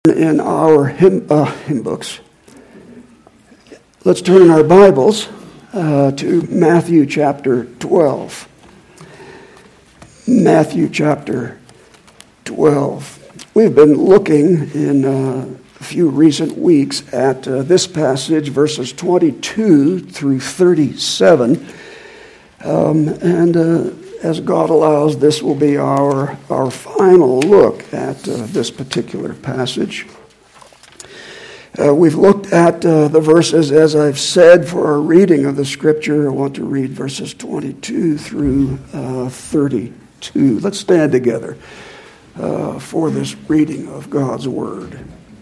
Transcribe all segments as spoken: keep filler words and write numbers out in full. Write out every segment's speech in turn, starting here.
In our hymn, uh, hymn books, let's turn in our Bibles uh, to Matthew chapter twelve. Matthew chapter twelve. We've been looking in uh, a few recent weeks at uh, this passage, verses twenty-two through thirty-seven. Um, and uh, as God allows, this will be our, our final look at uh, this particular passage. Uh, we've looked at uh, the verses, as I've said, for our reading of the Scripture. I want to read verses twenty-two through uh, thirty-two. Let's stand together uh, for this reading of God's Word.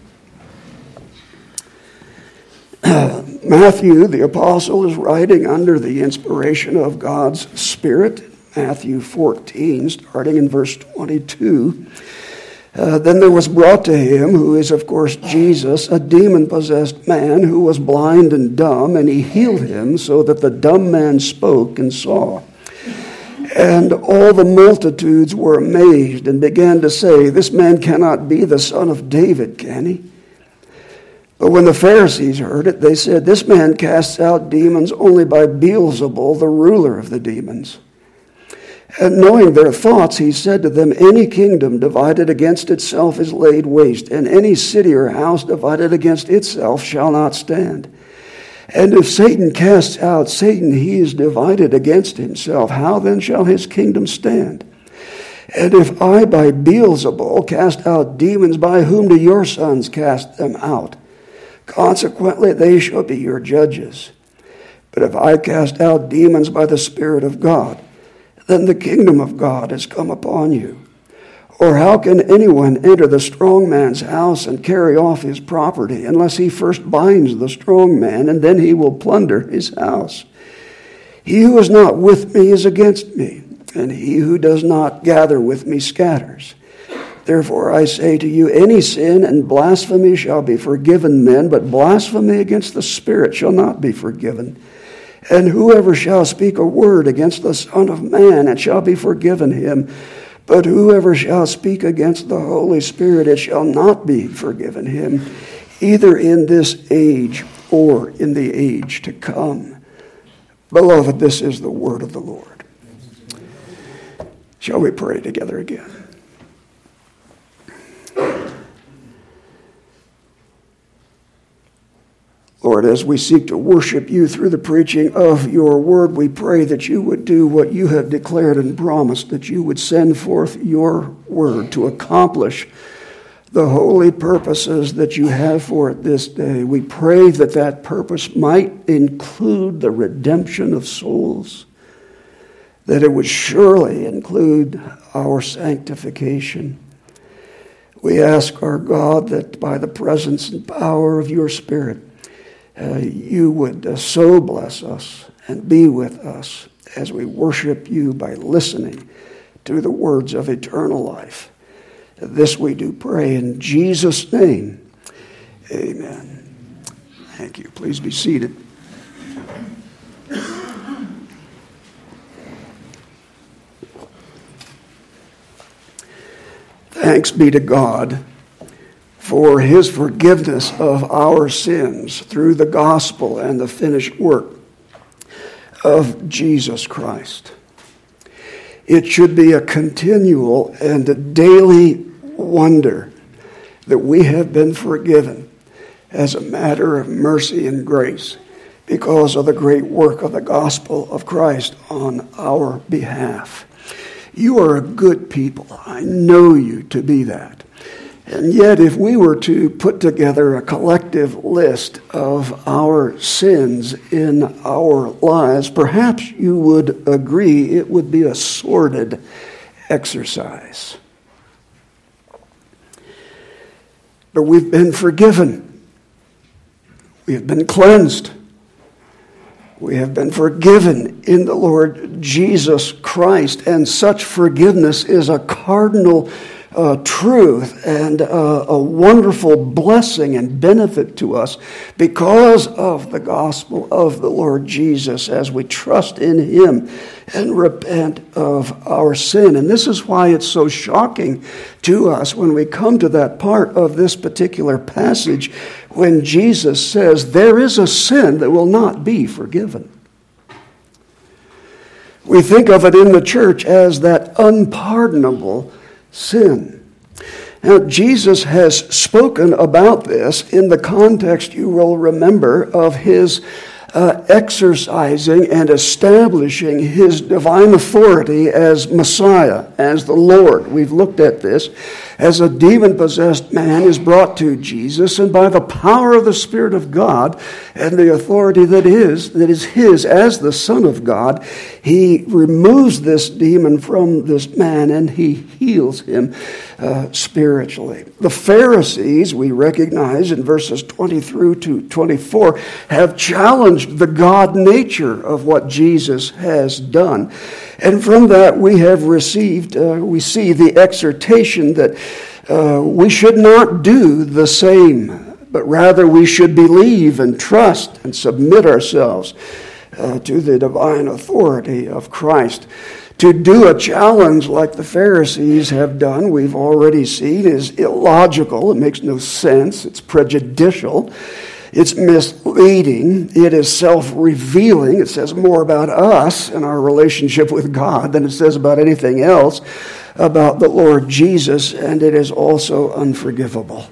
Uh, Matthew, the apostle, is writing under the inspiration of God's Spirit. Matthew fourteen, starting in verse twenty-two. Uh, then there was brought to him, who is of course Jesus, a demon-possessed man who was blind and dumb, and he healed him so that the dumb man spoke and saw. And all the multitudes were amazed and began to say, "This man cannot be the son of David, can he?" But when the Pharisees heard it, they said, "This man casts out demons only by Beelzebul, the ruler of the demons." And knowing their thoughts, he said to them, "Any kingdom divided against itself is laid waste, and any city or house divided against itself shall not stand. And if Satan casts out Satan, he is divided against himself. How then shall his kingdom stand? And if I by Beelzebul cast out demons, by whom do your sons cast them out? Consequently, they shall be your judges. But if I cast out demons by the Spirit of God, then the kingdom of God has come upon you. Or how can anyone enter the strong man's house and carry off his property, unless he first binds the strong man, and then he will plunder his house? He who is not with me is against me, and he who does not gather with me scatters. Therefore I say to you, any sin and blasphemy shall be forgiven men, but blasphemy against the Spirit shall not be forgiven. And whoever shall speak a word against the Son of Man, it shall be forgiven him. But whoever shall speak against the Holy Spirit, it shall not be forgiven him, either in this age or in the age to come." Beloved, this is the word of the Lord. Shall we pray together again? Lord, as we seek to worship you through the preaching of your word, we pray that you would do what you have declared and promised, that you would send forth your word to accomplish the holy purposes that you have for it this day. We pray that that purpose might include the redemption of souls, that it would surely include our sanctification. We ask, our God, that by the presence and power of your Spirit, Uh, you would uh, so bless us and be with us as we worship you by listening to the words of eternal life. This we do pray in Jesus' name. Amen. Thank you. Please be seated. Thanks be to God for his forgiveness of our sins through the gospel and the finished work of Jesus Christ. It should be a continual and a daily wonder that we have been forgiven as a matter of mercy and grace because of the great work of the gospel of Christ on our behalf. You are a good people. I know you to be that. And yet, if we were to put together a collective list of our sins in our lives, perhaps you would agree it would be a sordid exercise. But we've been forgiven. We have been cleansed. We have been forgiven in the Lord Jesus Christ, and such forgiveness is a cardinal uh, truth and uh, a wonderful blessing and benefit to us because of the gospel of the Lord Jesus as we trust in him and repent of our sin. And this is why it's so shocking to us when we come to that part of this particular passage when Jesus says, there is a sin that will not be forgiven. We think of it in the church as that unpardonable sin. Now, Jesus has spoken about this in the context, you will remember, of his uh, exercising and establishing his divine authority as Messiah, as the Lord. We've looked at this. As a demon-possessed man is brought to Jesus, and by the power of the Spirit of God and the authority that is, that is his as the Son of God, he removes this demon from this man and he heals him uh, spiritually. The Pharisees, we recognize in verses twenty through to twenty-four, have challenged the God nature of what Jesus has done. And from that we have received, uh, we see the exhortation that uh, we should not do the same, but rather we should believe and trust and submit ourselves uh, to the divine authority of Christ. To do a challenge like the Pharisees have done, we've already seen, is illogical. It makes no sense. It's prejudicial. It's misleading. It is self-revealing. It says more about us and our relationship with God than it says about anything else about the Lord Jesus, and it is also unforgivable.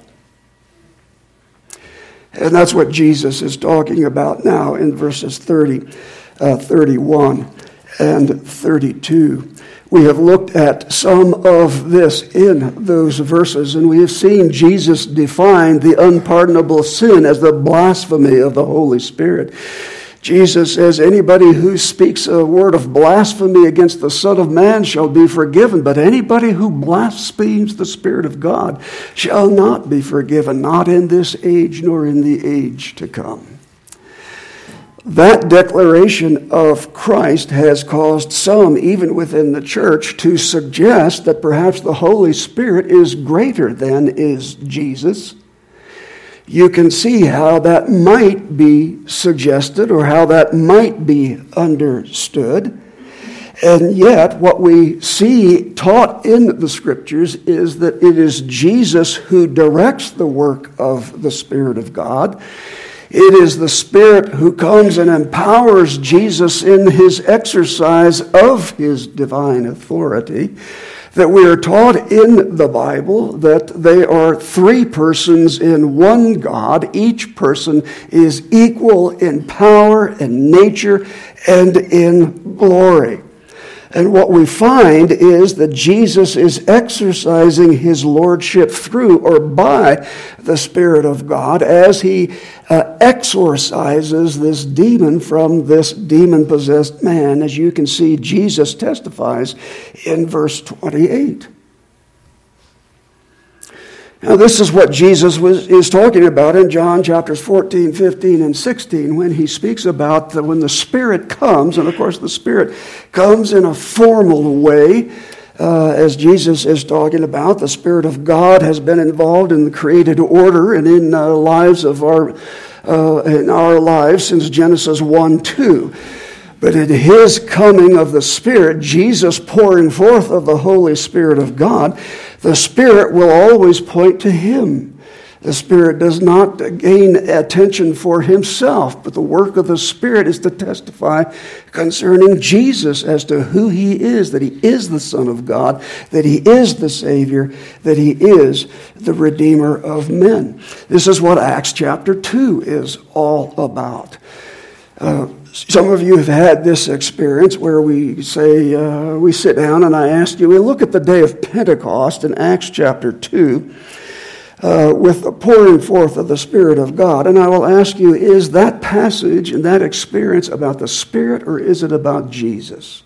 And that's what Jesus is talking about now in verses thirty, uh, thirty-one and thirty-two. We have looked at some of this in those verses, and we have seen Jesus define the unpardonable sin as the blasphemy of the Holy Spirit. Jesus says, anybody who speaks a word of blasphemy against the Son of Man shall be forgiven, but anybody who blasphemes the Spirit of God shall not be forgiven, not in this age nor in the age to come. That declaration of Christ has caused some, even within the church, to suggest that perhaps the Holy Spirit is greater than is Jesus. You can see how that might be suggested or how that might be understood. And yet, what we see taught in the Scriptures is that it is Jesus who directs the work of the Spirit of God. It is the Spirit who comes and empowers Jesus in his exercise of his divine authority. That we are taught in the Bible that they are three persons in one God. Each person is equal in power and nature and in glory. And what we find is that Jesus is exercising his lordship through or by the Spirit of God as he uh, exorcises this demon from this demon-possessed man. As you can see, Jesus testifies in verse twenty-eight. Now, this is what Jesus was, is talking about in John chapters fourteen, fifteen, and sixteen when he speaks about the, when the Spirit comes, and of course the Spirit comes in a formal way, uh, as Jesus is talking about. The Spirit of God has been involved in the created order and in uh, lives of our uh, in our lives since Genesis one two. But at his coming of the Spirit, Jesus pouring forth of the Holy Spirit of God, the Spirit will always point to him. The Spirit does not gain attention for himself, but the work of the Spirit is to testify concerning Jesus as to who he is, that he is the Son of God, that he is the Savior, that he is the Redeemer of men. This is what Acts chapter two is all about. Uh, Some of you have had this experience where we say, uh, we sit down and I ask you, we look at the day of Pentecost in Acts chapter two uh, with the pouring forth of the Spirit of God. And I will ask you, is that passage and that experience about the Spirit or is it about Jesus?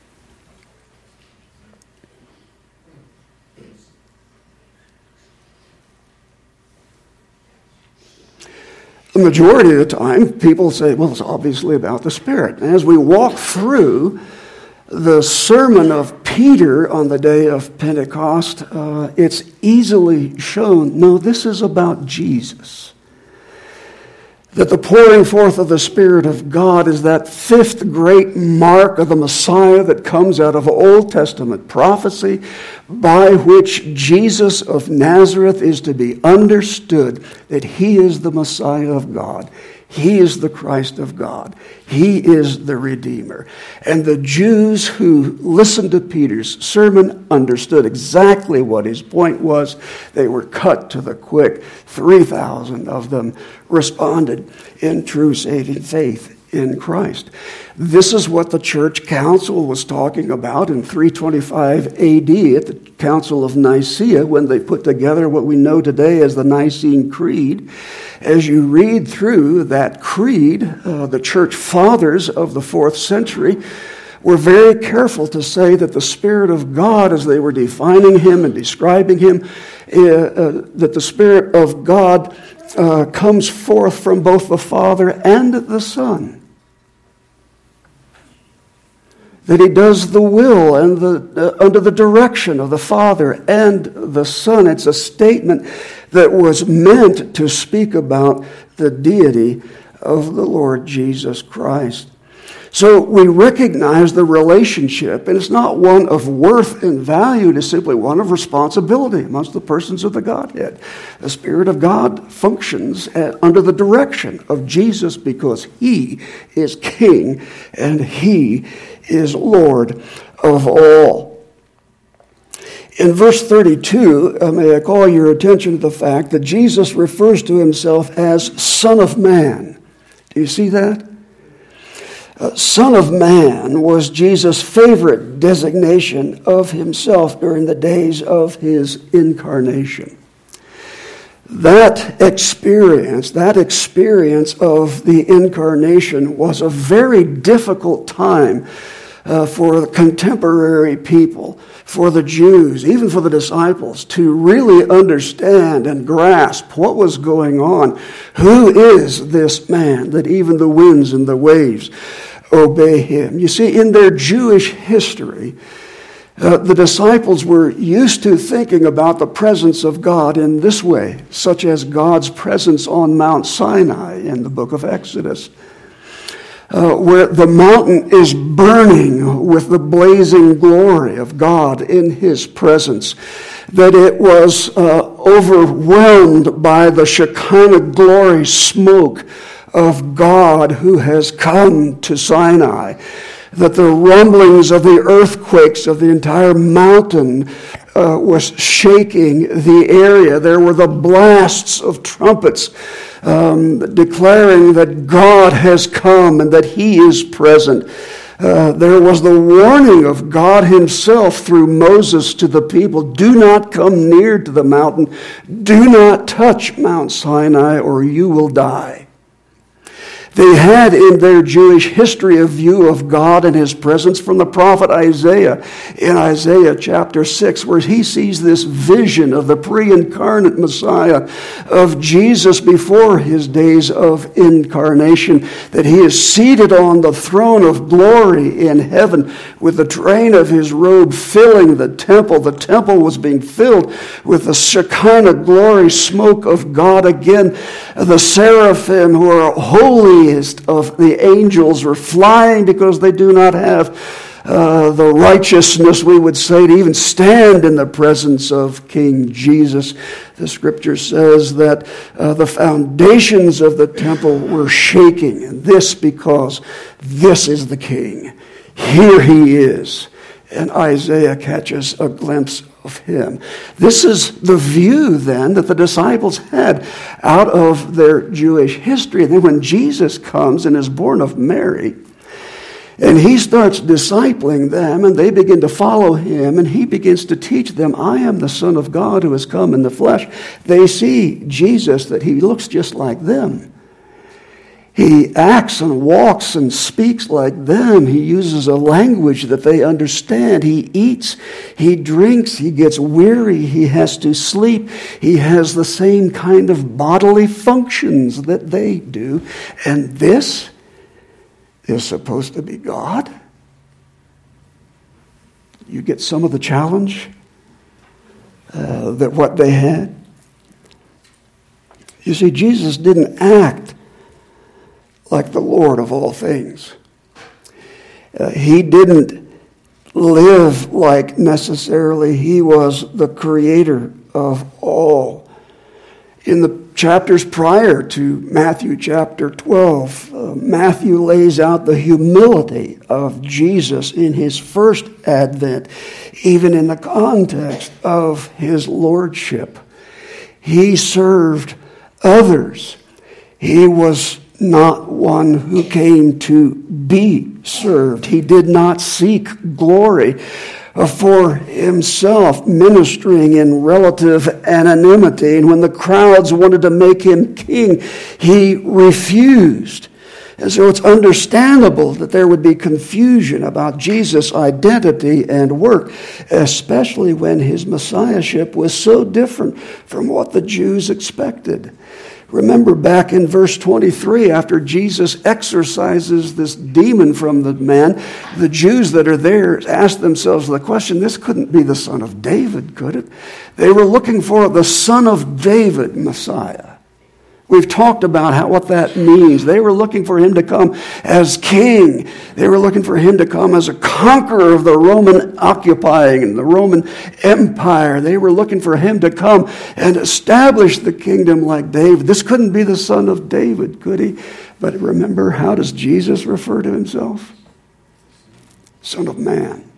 The majority of the time, people say, well, it's obviously about the Spirit. And as we walk through the sermon of Peter on the day of Pentecost, uh, it's easily shown, no, this is about Jesus. That the pouring forth of the Spirit of God is that fifth great mark of the Messiah that comes out of Old Testament prophecy, by which Jesus of Nazareth is to be understood that he is the Messiah of God. He is the Christ of God. He is the Redeemer. And the Jews who listened to Peter's sermon understood exactly what his point was. They were cut to the quick. three thousand of them responded in true saving faith in Christ. This is what the church council was talking about in three twenty-five A D at the Council of Nicaea, when they put together what we know today as the Nicene Creed. As you read through that creed, uh, the church fathers of the fourth century were very careful to say that the Spirit of God, as they were defining him and describing him, uh, uh, that the Spirit of God uh, comes forth from both the Father and the Son. That he does the will and the uh, under the direction of the Father and the Son. It's a statement that was meant to speak about the deity of the Lord Jesus Christ. So we recognize the relationship, and it's not one of worth and value, it is simply one of responsibility amongst the persons of the Godhead. The Spirit of God functions under the direction of Jesus because he is King and he is Lord of all. In verse thirty-two, uh, may I call your attention to the fact that Jesus refers to himself as Son of Man. Do you see that? Uh, Son of Man was Jesus' favorite designation of himself during the days of his incarnation. That experience, that experience of the incarnation was a very difficult time uh, for the contemporary people, for the Jews, even for the disciples, to really understand and grasp what was going on. Who is this man that even the winds and the waves obey him? You see, in their Jewish history, uh, the disciples were used to thinking about the presence of God in this way, such as God's presence on Mount Sinai in the book of Exodus. Uh, where the mountain is burning with the blazing glory of God in his presence, that it was uh, overwhelmed by the Shekinah glory smoke of God who has come to Sinai, that the rumblings of the earthquakes of the entire mountain uh, was shaking the area. There were the blasts of trumpets Um, declaring that God has come and that he is present. Uh, there was the warning of God himself through Moses to the people, do not come near to the mountain, do not touch Mount Sinai or you will die. They had in their Jewish history a view of God and his presence from the prophet Isaiah in Isaiah chapter six, where he sees this vision of the pre-incarnate Messiah, of Jesus before his days of incarnation, that he is seated on the throne of glory in heaven with the train of his robe filling the temple. The temple was being filled with the Shekinah glory smoke of God again. The seraphim, who are holy of the angels, were flying because they do not have uh, the righteousness, we would say, to even stand in the presence of King Jesus. The scripture says that uh, the foundations of the temple were shaking, and this because this is the King. Here he is. And Isaiah catches a glimpse of him. This is the view then that the disciples had out of their Jewish history. And then when Jesus comes and is born of Mary, and he starts discipling them, and they begin to follow him, and he begins to teach them, I am the Son of God who has come in the flesh. They see Jesus, that he looks just like them. He acts and walks and speaks like them. He uses a language that they understand. He eats, he drinks, he gets weary, he has to sleep. He has the same kind of bodily functions that they do. And this is supposed to be God? You get some of the challenge uh, that what they had. You see, Jesus didn't act like the Lord of all things. Uh, he didn't live like necessarily he was the creator of all. In the chapters prior to Matthew chapter twelve, uh, Matthew lays out the humility of Jesus in his first advent, even in the context of his lordship. He served others. He was not one who came to be served. He did not seek glory for himself, ministering in relative anonymity. And when the crowds wanted to make him king, he refused. And so it's understandable that there would be confusion about Jesus' identity and work, especially when his messiahship was so different from what the Jews expected. Remember back in verse twenty-three, after Jesus exorcises this demon from the man, the Jews that are there ask themselves the question, this couldn't be the son of David, could it? They were looking for the son of David Messiah. We've talked about how, what that means. They were looking for him to come as king. They were looking for him to come as a conqueror of the Roman occupying and the Roman Empire. They were looking for him to come and establish the kingdom like David. This couldn't be the son of David, could he? But remember, how does Jesus refer to himself? Son of man.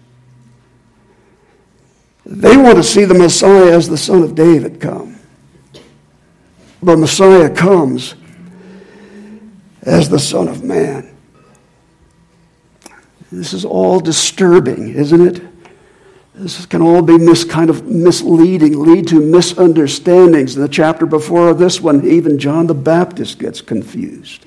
They want to see the Messiah as the son of David come. But Messiah comes as the Son of Man. This is all disturbing, isn't it? This can all be mis, kind of misleading, lead to misunderstandings. In the chapter before this one, even John the Baptist gets confused.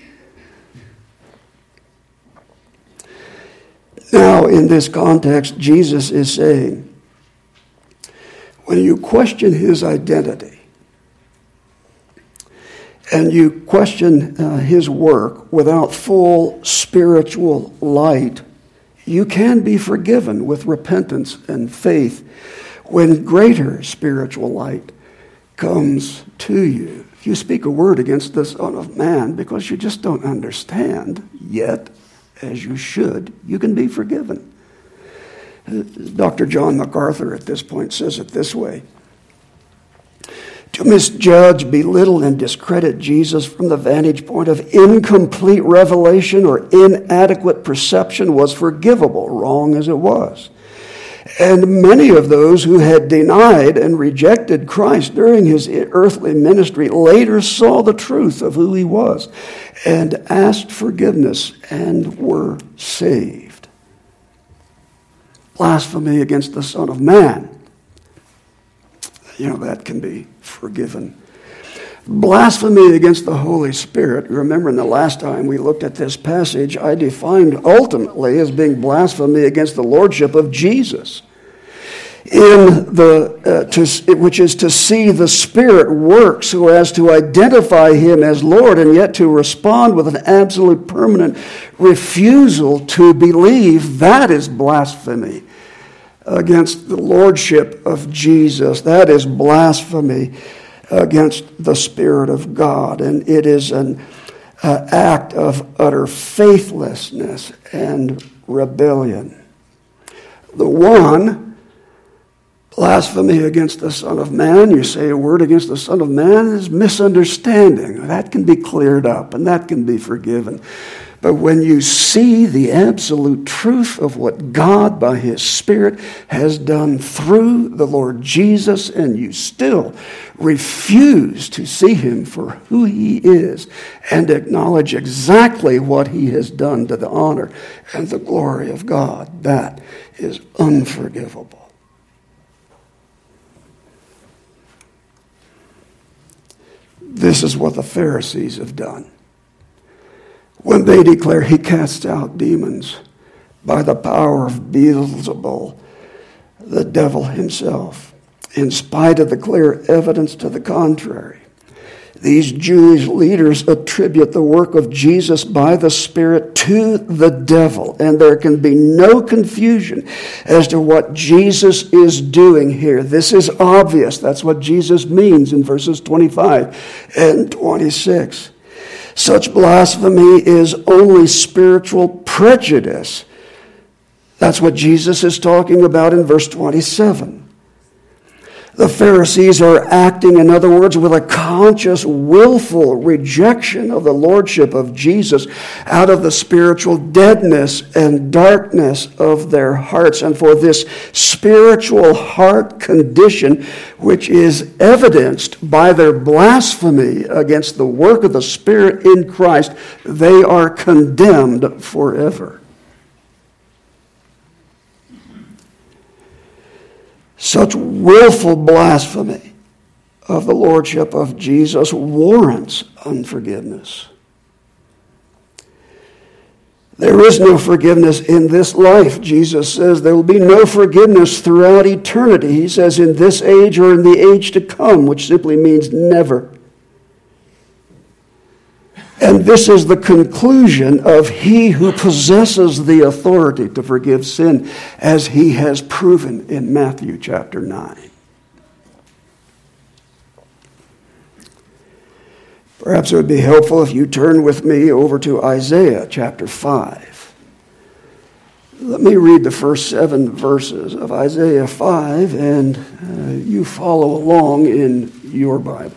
Now, in this context, Jesus is saying, when you question his identity, and you question uh, his work without full spiritual light, you can be forgiven with repentance and faith when greater spiritual light comes to you. If you speak a word against the Son of Man because you just don't understand yet, as you should, you can be forgiven. Doctor John MacArthur at this point says it this way: to misjudge, belittle, and discredit Jesus from the vantage point of incomplete revelation or inadequate perception was forgivable, wrong as it was. And many of those who had denied and rejected Christ during his earthly ministry later saw the truth of who he was and asked forgiveness and were saved. Blasphemy against the Son of Man, you know, that can be forgiven. Blasphemy against the Holy Spirit. Remember, in the last time we looked at this passage, I defined ultimately as being blasphemy against the lordship of Jesus, in the uh, to, which is to see the Spirit work so as to identify him as Lord, and yet to respond with an absolute permanent refusal to believe. That is blasphemy against the lordship of Jesus. That is blasphemy against the Spirit of God. And it is an uh, act of utter faithlessness and rebellion. The one, blasphemy against the Son of Man, you say a word against the Son of Man, is misunderstanding. That can be cleared up and that can be forgiven. But when you see the absolute truth of what God by his Spirit has done through the Lord Jesus, and you still refuse to see him for who he is and acknowledge exactly what he has done to the honor and the glory of God, that is unforgivable. This is what the Pharisees have done when they declare he casts out demons by the power of Beelzebul, the devil himself, in spite of the clear evidence to the contrary. These Jewish leaders attribute the work of Jesus by the Spirit to the devil, and there can be no confusion as to what Jesus is doing here. This is obvious. That's what Jesus means in verses twenty-five and twenty-six. Such blasphemy is only spiritual prejudice. That's what Jesus is talking about in verse twenty-seven. The Pharisees are acting, in other words, with a conscious, willful rejection of the lordship of Jesus out of the spiritual deadness and darkness of their hearts. And for this spiritual heart condition, which is evidenced by their blasphemy against the work of the Spirit in Christ, they are condemned forever. Such willful blasphemy of the lordship of Jesus warrants unforgiveness. There is no forgiveness in this life. Jesus says there will be no forgiveness throughout eternity. He says in this age or in the age to come, which simply means never. And this is the conclusion of he who possesses the authority to forgive sin, as he has proven in Matthew chapter nine. Perhaps it would be helpful if you turn with me over to Isaiah chapter five. Let me read the first seven verses of Isaiah five, and uh, you follow along in your Bible.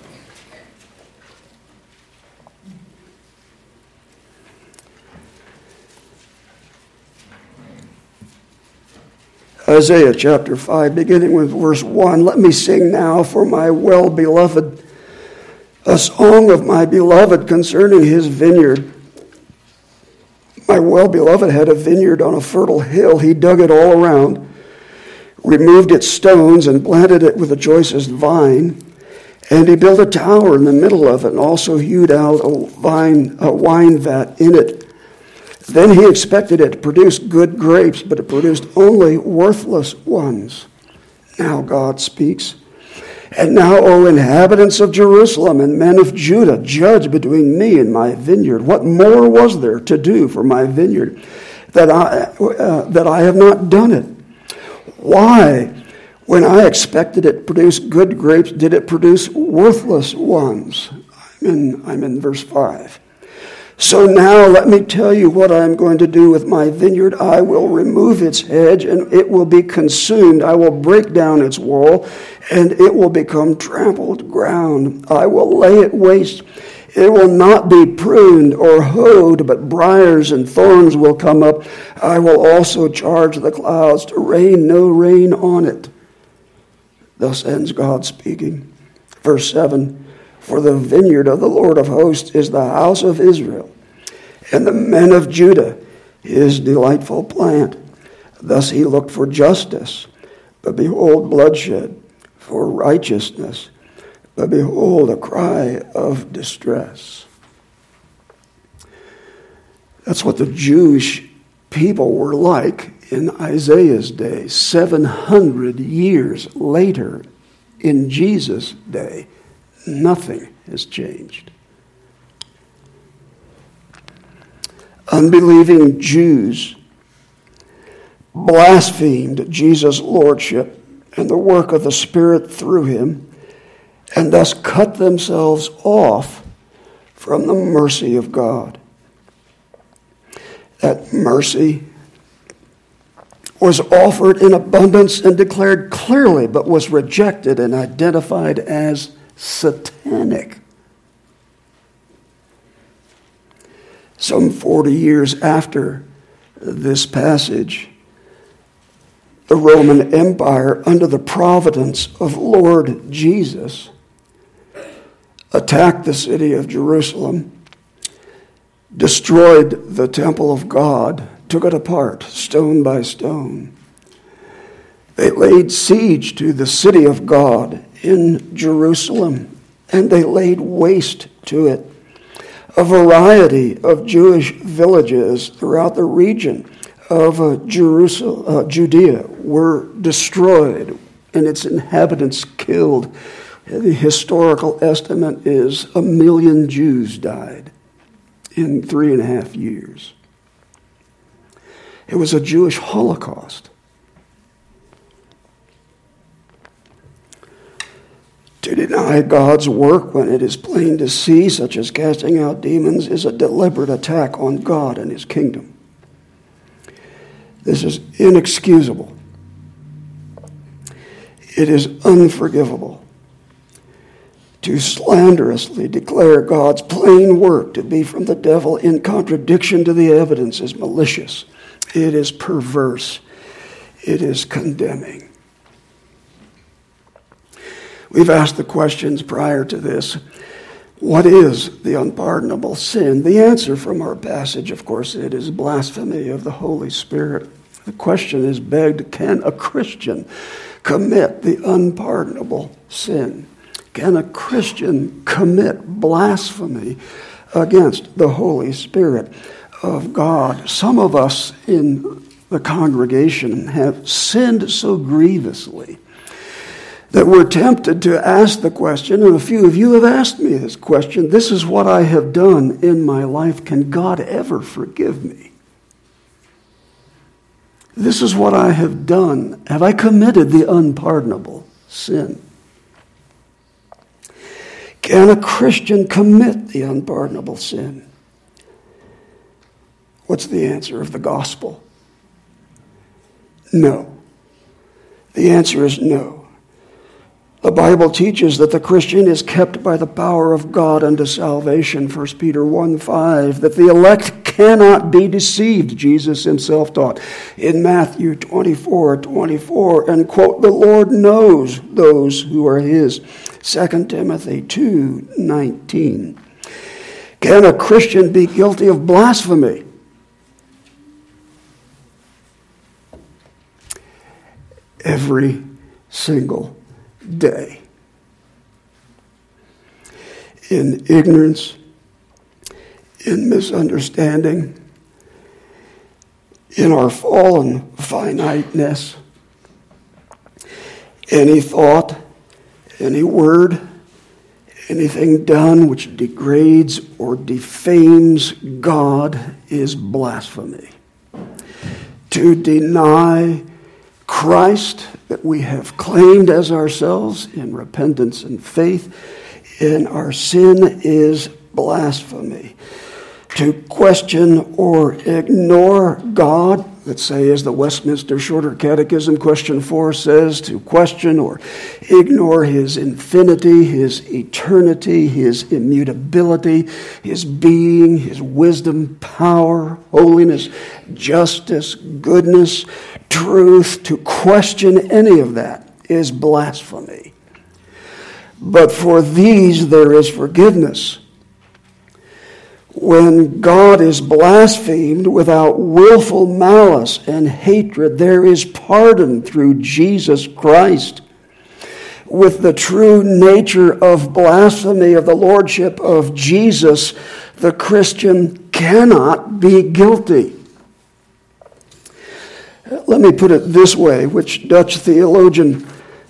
Isaiah chapter five, beginning with verse one. Let me sing now for my well-beloved, a song of my beloved concerning his vineyard. My well-beloved had a vineyard on a fertile hill. He dug it all around, removed its stones, and planted it with the choicest vine. And he built a tower in the middle of it, and also hewed out a vine, a wine vat in it. Then he expected it to produce good grapes, but it produced only worthless ones. Now God speaks. And now, O inhabitants of Jerusalem and men of Judah, judge between me and my vineyard. What more was there to do for my vineyard that I, uh, that I have not done it? Why, when I expected it to produce good grapes, did it produce worthless ones? I'm in, I'm in verse five. So now let me tell you what I am going to do with my vineyard. I will remove its hedge, and it will be consumed. I will break down its wall, and it will become trampled ground. I will lay it waste. It will not be pruned or hoed, but briars and thorns will come up. I will also charge the clouds to rain no rain on it. Thus ends God speaking. Verse seven. For the vineyard of the Lord of hosts is the house of Israel, and the men of Judah his delightful plant. Thus he looked for justice, but behold bloodshed, for righteousness, but behold a cry of distress. That's what the Jewish people were like in Isaiah's day. seven hundred years later, in Jesus' day, nothing has changed. Unbelieving Jews blasphemed Jesus' lordship and the work of the Spirit through him, and thus cut themselves off from the mercy of God. That mercy was offered in abundance and declared clearly, but was rejected and identified as satanic. Some forty years after this passage, the Roman Empire, under the providence of Lord Jesus, attacked the city of Jerusalem, destroyed the temple of God, took it apart, stone by stone. They laid siege to the city of God in Jerusalem, and they laid waste to it. A variety of Jewish villages throughout the region of uh, Jerusalem, uh, Judea were destroyed, and its inhabitants killed The historical estimate is a million Jews died in three and a half years. It was a Jewish Holocaust. To deny God's work when it is plain to see, such as casting out demons, is a deliberate attack on God and his kingdom. This is inexcusable. It is unforgivable. To slanderously declare God's plain work to be from the devil in contradiction to the evidence is malicious. It is perverse. It is condemning. We've asked the questions prior to this. What is the unpardonable sin? The answer from our passage, of course, it is blasphemy of the Holy Spirit. The question is begged, can a Christian commit the unpardonable sin? Can a Christian commit blasphemy against the Holy Spirit of God? Some of us in the congregation have sinned so grievously that we're tempted to ask the question, and a few of you have asked me this question, this is what I have done in my life. Can God ever forgive me? This is what I have done. Have I committed the unpardonable sin? Can a Christian commit the unpardonable sin? What's the answer of the gospel? No. The answer is no. The Bible teaches that the Christian is kept by the power of God unto salvation, First Peter one five, that the elect cannot be deceived, Jesus himself taught in Matthew twenty-four twenty-four, and quote, the Lord knows those who are his, Second Timothy two nineteen. Can a Christian be guilty of blasphemy? Every single day. In ignorance, in misunderstanding, in our fallen finiteness, any thought, any word, anything done which degrades or defames God is blasphemy. To deny Christ that we have claimed as ourselves in repentance and faith in our sin is blasphemy. To question or ignore God, let's say as the Westminster Shorter Catechism question four says, to question or ignore his infinity, his eternity, his immutability, his being, his wisdom, power, holiness, justice, goodness, truth, to question any of that is blasphemy. But for these there is forgiveness. When God is blasphemed without willful malice and hatred, there is pardon through Jesus Christ. With the true nature of blasphemy of the lordship of Jesus, the Christian cannot be guilty. Let me put it this way, which Dutch theologian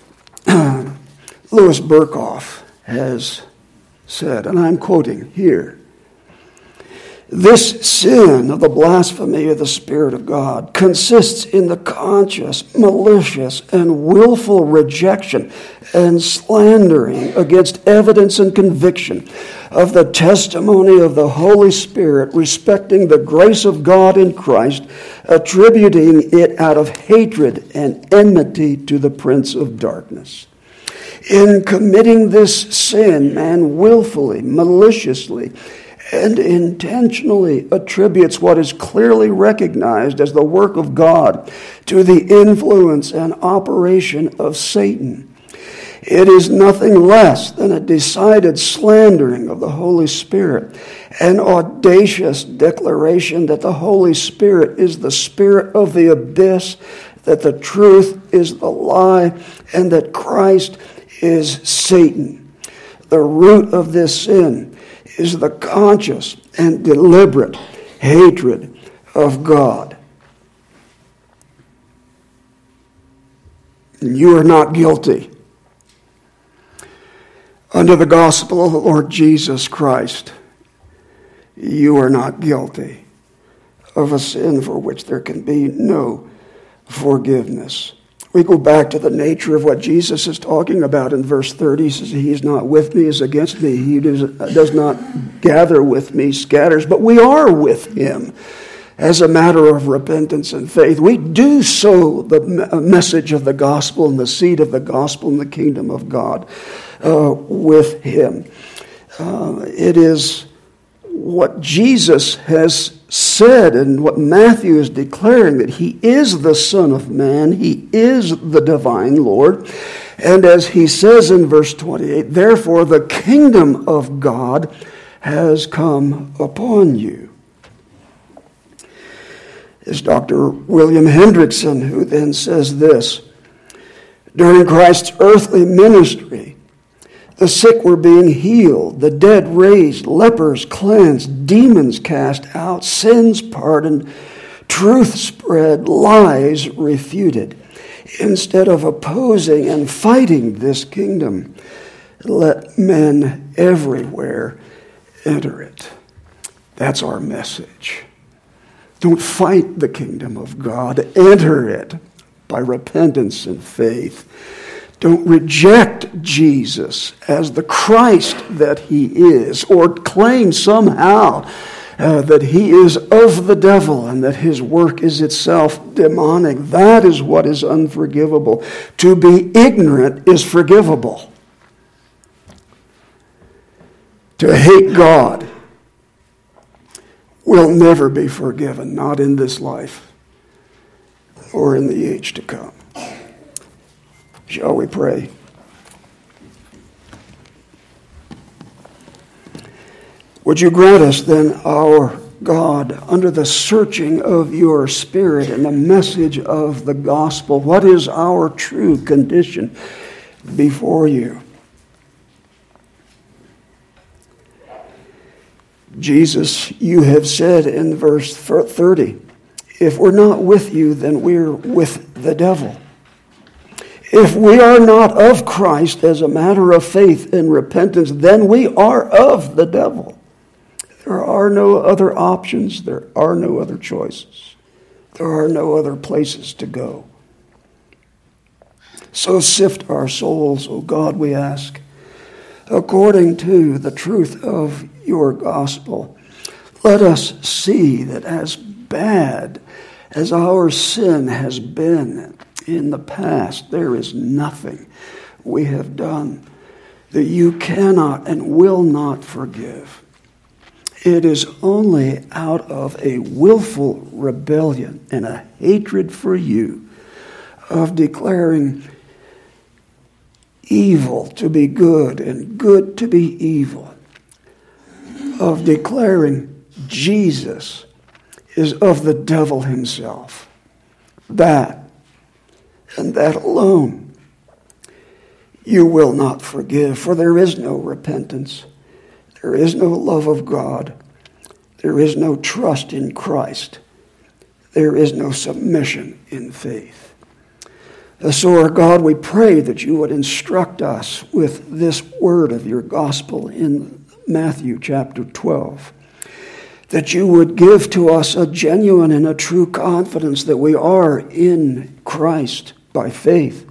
Louis Berkhoff has said, and I'm quoting here. This sin of the blasphemy of the Spirit of God consists in the conscious, malicious, and willful rejection and slandering against evidence and conviction of the testimony of the Holy Spirit respecting the grace of God in Christ, attributing it out of hatred and enmity to the prince of darkness. In committing this sin, man willfully, maliciously, and intentionally attributes what is clearly recognized as the work of God to the influence and operation of Satan. It is nothing less than a decided slandering of the Holy Spirit, an audacious declaration that the Holy Spirit is the spirit of the abyss, that the truth is the lie, and that Christ is Satan. The root of this sin is the conscious and deliberate hatred of God. You are not guilty. Under the gospel of the Lord Jesus Christ, you are not guilty of a sin for which there can be no forgiveness. We go back to the nature of what Jesus is talking about in verse thirty. He says, he is not with me, is against me. He does, does not gather with me, scatters. But we are with him as a matter of repentance and faith. We do sow the message of the gospel and the seed of the gospel in the kingdom of God uh, with him. Uh, it is what Jesus has said and what Matthew is declaring, that he is the Son of Man, he is the divine Lord. And as he says in verse twenty-eight, therefore the kingdom of God has come upon you. It's Doctor William Hendrickson who then says this: during Christ's earthly ministry, the sick were being healed, the dead raised, lepers cleansed, demons cast out, sins pardoned, truth spread, lies refuted. Instead of opposing and fighting this kingdom, let men everywhere enter it. That's our message. Don't fight the kingdom of God. Enter it by repentance and faith. Don't reject Jesus as the Christ that he is, or claim somehow uh, that he is of the devil and that his work is itself demonic. That is what is unforgivable. To be ignorant is forgivable. To hate God will never be forgiven, not in this life or in the age to come. Shall we pray? Would you grant us then, our God, under the searching of your Spirit and the message of the gospel, what is our true condition before you? Jesus, you have said in verse thirty, if we're not with you, then we're with the devil. If we are not of Christ as a matter of faith and repentance, then we are of the devil. There are no other options. There are no other choices. There are no other places to go. So sift our souls, O God, we ask, according to the truth of your gospel. Let us see that as bad as our sin has been in the past, there is nothing we have done that you cannot and will not forgive. It is only out of a willful rebellion and a hatred for you, of declaring evil to be good and good to be evil, of declaring Jesus is of the devil himself. That and that alone you will not forgive, for there is no repentance. There is no love of God. There is no trust in Christ. There is no submission in faith. So, our God, we pray that you would instruct us with this word of your gospel in Matthew chapter twelve. That you would give to us a genuine and a true confidence that we are in Christ by faith.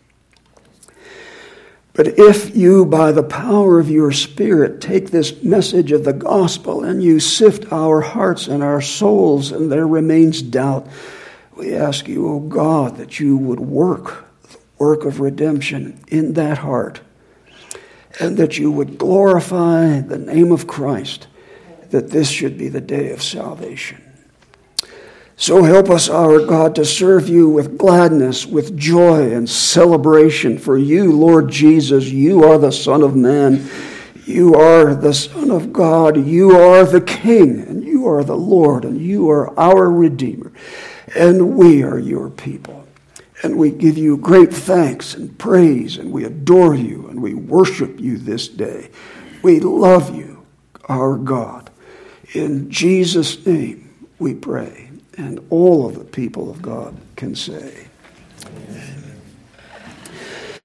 But if you, by the power of your Spirit, take this message of the gospel and you sift our hearts and our souls and there remains doubt, we ask you, O God, that you would work the work of redemption in that heart and that you would glorify the name of Christ, that this should be the day of salvation. So help us, our God, to serve you with gladness, with joy and celebration. For you, Lord Jesus, you are the Son of Man. You are the Son of God. You are the King, and you are the Lord, and you are our Redeemer. And we are your people. And we give you great thanks and praise, and we adore you, and we worship you this day. We love you, our God. In Jesus' name we pray. And all of the people of God can say, amen.